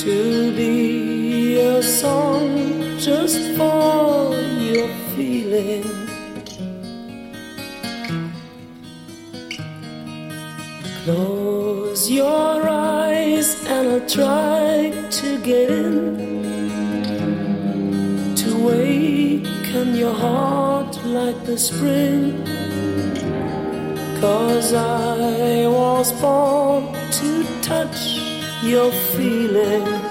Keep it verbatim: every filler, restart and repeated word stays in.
to be a song just for your feeling. Close your eyes and I'll try to get in, to waken your heart like the spring. 'Cause I was born to touch your feeling.